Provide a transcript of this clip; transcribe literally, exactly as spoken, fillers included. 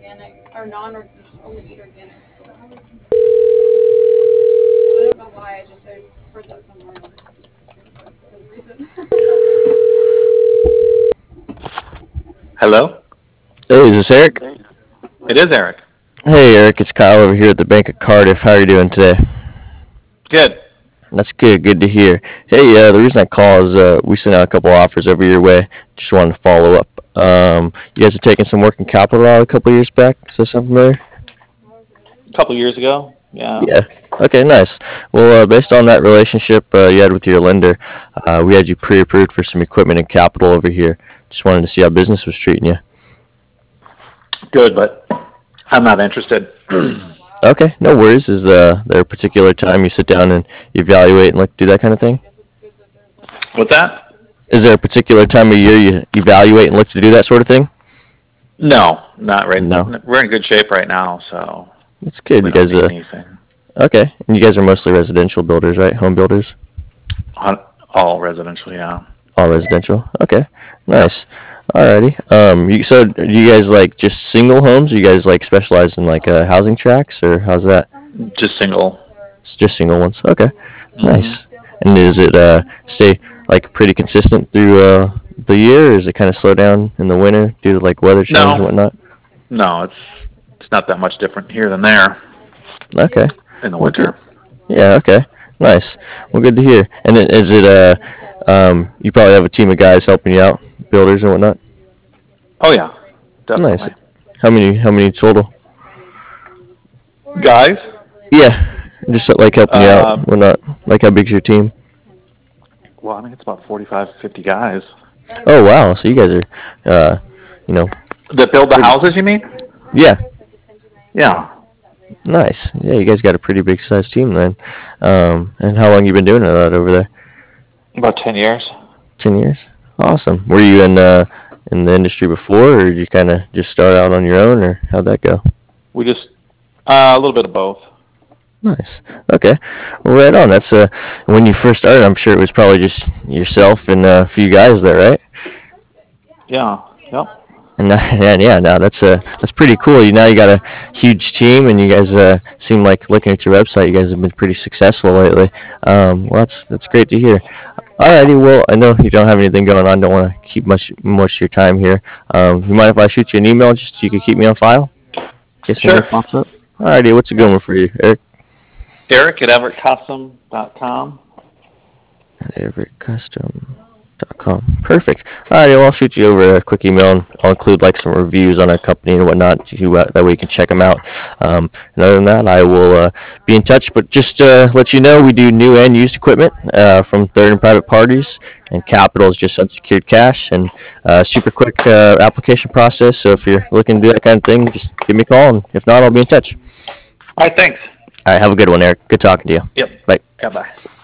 organic or non or just only eat organic. I don't know why. I just heard, heard that somewhere. For some reason. Hello? Hey, is this Eric? It is Eric. Hey, Eric, it's Kyle over here at the Bank of Cardiff. How are you doing today? Good. That's good. Good to hear. Hey, uh, the reason I call is uh, we sent out a couple offers over your way. Just wanted to follow up. Um, you guys are taking some working capital out a couple years back. Is that something familiar? A couple years ago. Yeah. Yeah. Okay, nice. Well, uh, based on that relationship uh, you had with your lender, uh, we had you pre-approved for some equipment and capital over here. Just wanted to see how business was treating you. Good, but I'm not interested. Okay, no worries. Is uh, there a particular time you sit down and evaluate and like do that kind of thing? What's that? Is there a particular time of year you evaluate and look to do that sort of thing? No, not right No. now. We're in good shape right now, so That's good. we You don't guys, need uh, anything. okay. And you guys are mostly residential builders, right? Home builders? On- All residential, yeah. All residential. Okay, nice. Alrighty. Um, you, so do you guys like just single homes? Or you guys like specialize in like uh, housing tracts, or how's that? Just single. It's just single ones. Okay, Mhm. nice. And does it uh, stay like pretty consistent through uh, the year, or does it kind of slow down in the winter due to like weather change No. and whatnot? No, it's it's not that much different here than there Okay. in the Well, good. winter. Yeah. Okay. Nice. Well, good to hear. And then is it uh, um, you probably have a team of guys helping you out, builders and whatnot. Oh yeah, Nice. definitely. How many? How many total? Guys, Yeah. Just like helping you out, uh, whatnot. Like how big's your team? well, I think it's about forty-five, fifty guys Oh wow. So you guys are, uh, you know, that build the pretty. houses. You mean? Yeah. Yeah, Nice. Yeah. You guys got a pretty big sized team then. Um, and how long you been doing that over there? about ten years. Ten years. Awesome. Were you in uh in the industry before, or did you kind of just start out on your own, or how'd that go? We just uh, a little bit of both. Nice. Okay. Well, right on. That's uh when you first started. I'm sure it was probably just yourself and uh, a few guys there, right? Yeah. Yep. And now, and yeah, now that's uh that's pretty cool. You now you got a huge team, and you guys uh seem like looking at your website, you guys have been pretty successful lately. Um, well, that's that's great to hear. Alrighty, well, I know you don't have anything going on. Don't want to keep much much of your time here. Um, you mind if I shoot you an email just so you can keep me on file in case Sure. anything pops up? Alrighty, what's a good one for you, Eric? Eric at everett custom dot com. At everett custom dot com. Perfect. Alrighty, well, I'll shoot you over a quick email, and I'll include like some reviews on our company and whatnot. You, uh, that way you can check them out. Um, and other than that, I will uh, be in touch. But just uh, let you know, we do new and used equipment uh, from third and private parties, and capital is just unsecured cash and uh, super quick uh, application process. So if you're looking to do that kind of thing, just give me a call, and if not, I'll be in touch. All right. Thanks. All right, have a good one, Eric. Good talking to you. Yep. Bye. Yeah. Bye.